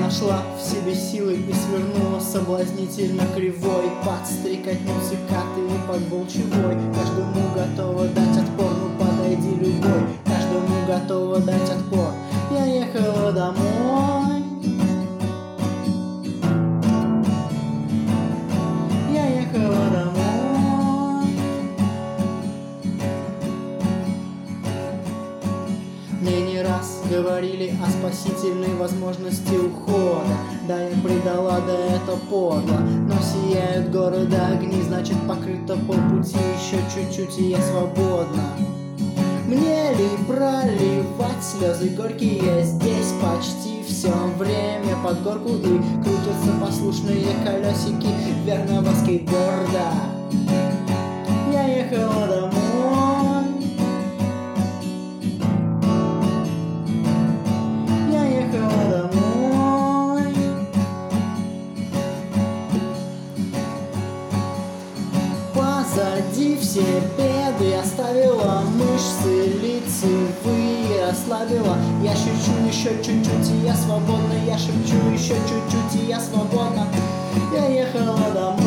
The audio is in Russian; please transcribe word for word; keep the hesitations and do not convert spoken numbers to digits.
нашла в себе силы и свернула соблазнительно кривой под стрекотню цикаты и под волчевой. Каждому готова дать отпор, ну подойди любой. Каждому готова дать отпор. Я ехала домой. Я ехала домой. Мне не раз говорили о спасительной возможности ухода. Да, я предала, да это подло. Но сияют города огни, значит покрыто полпути. Еще чуть-чуть и я свободна. Мне ли проливать слезы горькие? Здесь почти все время под горку и крутятся послушные колесики верного скейтборда. Я ехала домой. Я ехала домой. Позади все беды, оставила мышцы лицевые, расслабила. Я шепчу еще чуть-чуть, и я свободна. Я шепчу еще чуть-чуть, и я свободна. Я ехала домой.